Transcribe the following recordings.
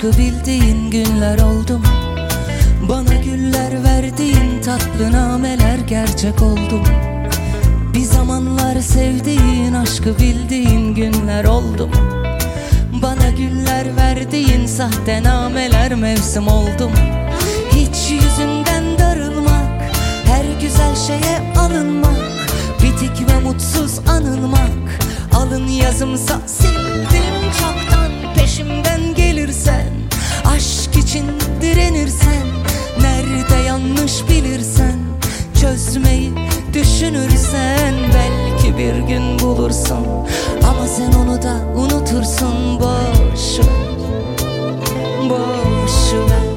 aşkı bildiğin günler oldu mu? Bana güller verdiğin tatlı nameler gerçek oldu mu? Bir zamanlar sevdiğin aşkı bildiğin günler oldu mu? Bana güller verdiğin sahte nameler mevsim oldu mu? Hiç yüzünden darılmak, her güzel şeye alınmak, bitik ve mutsuz anılmak, alın yazımsa sildim çoktan. Peşimden gelirsen, aşk için direnirsen, nerede yanlış bilirsen, çözmeyi düşünürsen, belki bir gün bulursun. Ama sen onu da unutursun. Boş ver, boş ver.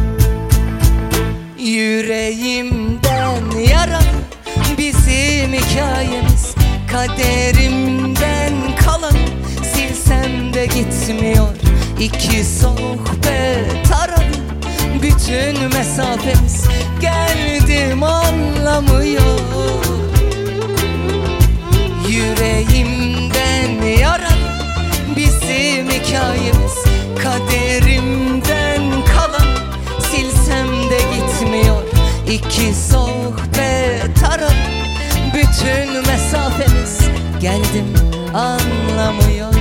Yüreğimden yaralı bizim hikayemiz, kaderimden kalan silsem de gitmiyor. İki sohbet aralı bütün mesafemiz, geldim anlamıyor. Yüreğimden yaralı bizim hikayemiz, kaderimden kalan silsem de gitmiyor. İki sohbet aralı bütün mesafemiz, geldim anlamıyor.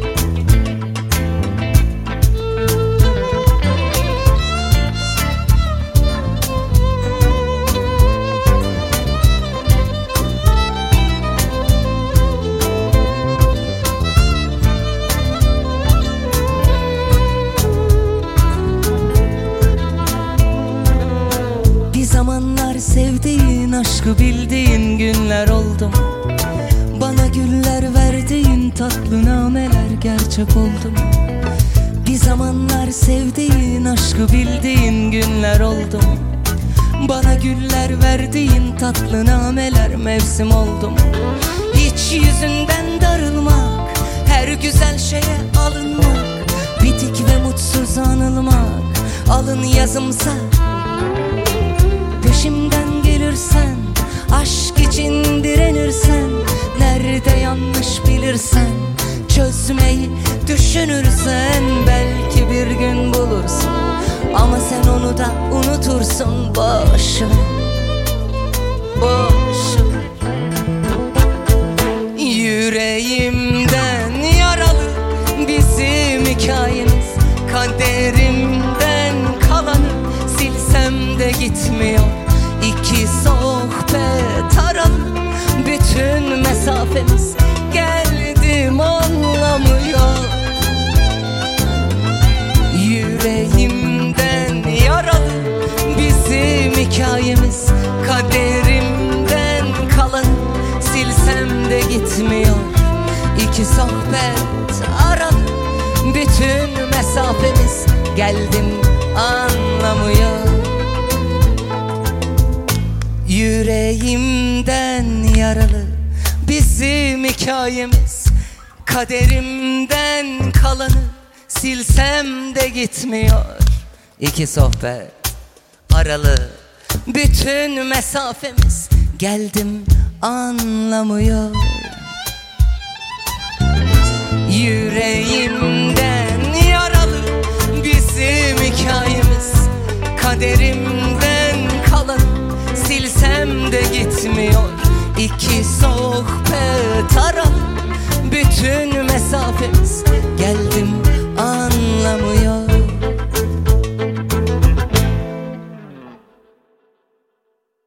Zamanlar sevdiğin aşkı bildiğin günler oldu mu? Bana güller verdiğin tatlı nameler gerçek oldu mu? Bir zamanlar sevdiğin aşkı bildiğin günler oldu mu? Bana güller verdiğin tatlı nameler mevsim oldu mu? Hiç yüzünden darılmak, her güzel şeye alınmak, bitik ve mutsuz anılmak, alın yazımsa peşimden gelirsen, aşk için direnirsen, nerede yanlış bilirsen, çözmeyi düşünürsen, belki bir gün bulursun. Ama sen onu da unutursun. Boş ver, boş ver. Yüreğimden yaralı bizim hikayemiz, kaderimden kalanı silsem de gitmiyor. İki sohbet aralı bütün mesafemiz, geldim anlamıyor. Yüreğimden yaralı bizim hikayemiz, kaderimden kalan silsem de gitmiyor. İki sohbet aralı bütün mesafemiz, geldim anlamıyor. Yüreğimden yaralı bizim hikayemiz, kaderimden kalanı silsem de gitmiyor. İki sohbet aralı bütün mesafemiz, geldim anlamıyor. Yüreğimden